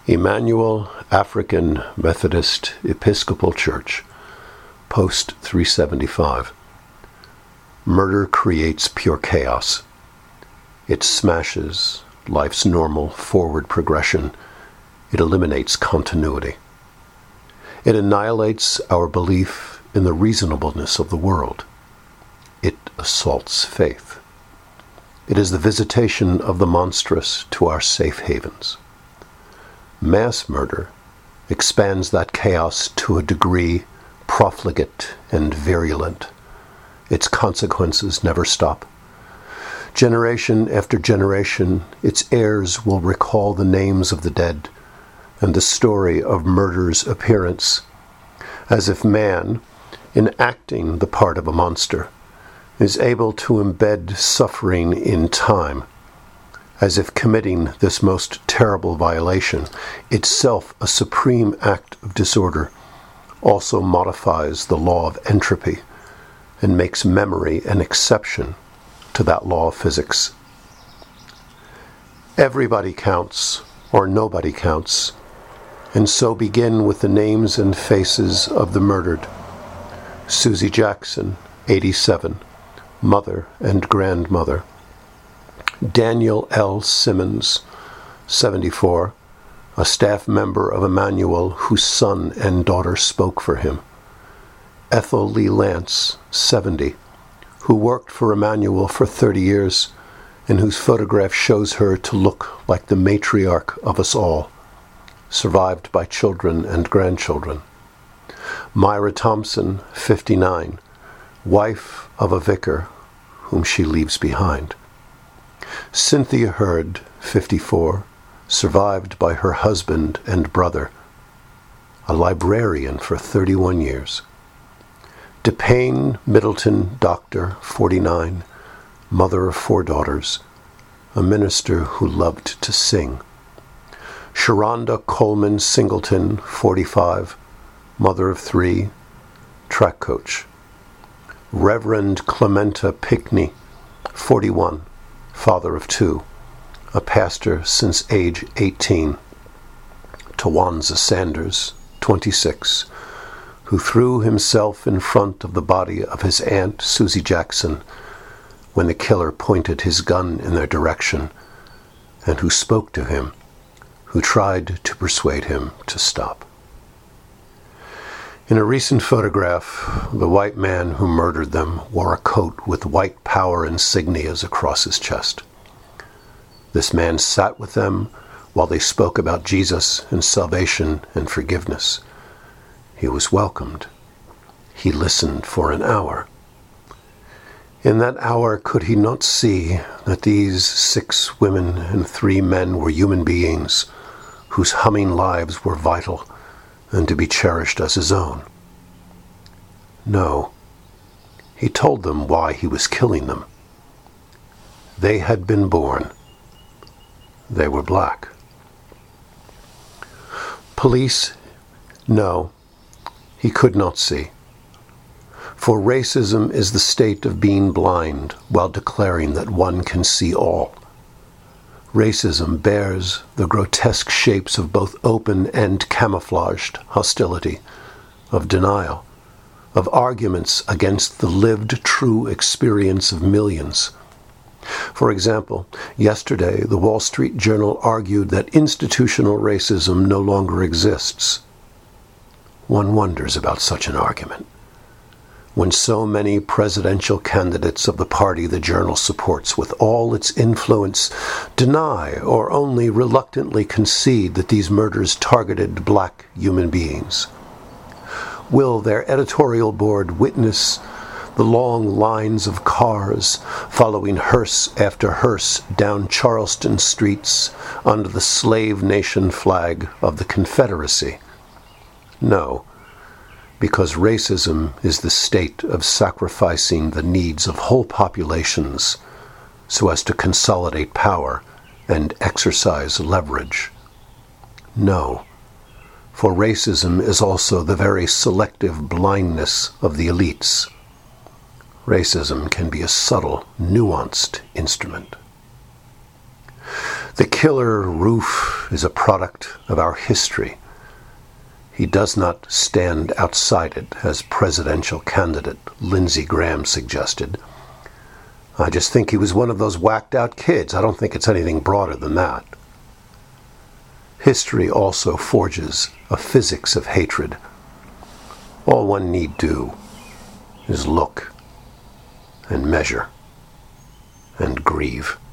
Emmanuel African Methodist Episcopal Church, Post 375. Murder creates pure chaos. It smashes life's normal forward progression. It eliminates continuity. It annihilates our belief in the reasonableness of the world. It assaults faith. It is the visitation of the monstrous to our safe havens. Mass murder expands that chaos to a degree profligate and virulent. Its consequences never stop. Generation after generation, its heirs will recall the names of the dead and the story of murder's appearance, as if man, in acting the part of a monster, is able to embed suffering in time, as if committing this most terrible violation, itself a supreme act of disorder, also modifies the law of entropy and makes memory an exception to that law of physics. Everybody counts, or nobody counts, and so begin with the names and faces of the murdered. Susie Jackson, 87, mother and grandmother. Daniel L. Simmons, 74, a staff member of Emmanuel whose son and daughter spoke for him. Ethel Lee Lance, 70, who worked for Emmanuel for 30 years and whose photograph shows her to look like the matriarch of us all, survived by children and grandchildren. Myra Thompson, 59, wife of a vicar whom she leaves behind. Cynthia Hurd, 54, survived by her husband and brother, a librarian for 31 years. DePayne Middleton Doctor, 49, mother of 4 daughters, a minister who loved to sing. Sharonda Coleman Singleton, 45, mother of 3, track coach. Reverend Clementa Pickney, 41, father of 2, a pastor since age 18. Tawanza Sanders, 26, who threw himself in front of the body of his aunt Susie Jackson when the killer pointed his gun in their direction, and who spoke to him, who tried to persuade him to stop. In a recent photograph, the white man who murdered them wore a coat with white power insignias across his chest. This man sat with them while they spoke about Jesus and salvation and forgiveness. He was welcomed. He listened for an hour. In that hour, could he not see that these 6 women and 3 men were human beings whose humming lives were vital and to be cherished as his own? No. He told them why he was killing them. They had been born. They were black. Police? No. He could not see. For racism is the state of being blind while declaring that one can see all. Racism bears the grotesque shapes of both open and camouflaged hostility, of denial, of arguments against the lived true experience of millions. For example, yesterday the Wall Street Journal argued that institutional racism no longer exists. One wonders about such an argument, when so many presidential candidates of the party the journal supports with all its influence deny or only reluctantly concede that these murders targeted black human beings. Will their editorial board witness the long lines of cars following hearse after hearse down Charleston streets under the slave nation flag of the Confederacy? No, because racism is the state of sacrificing the needs of whole populations so as to consolidate power and exercise leverage. No, for racism is also the very selective blindness of the elites. Racism can be a subtle, nuanced instrument. The killer Roof is a product of our history. He does not stand outside it, as presidential candidate Lindsey Graham suggested. I just think he was one of those whacked-out kids. I don't think it's anything broader than that. History also forges a physics of hatred. All one need do is look and measure and grieve.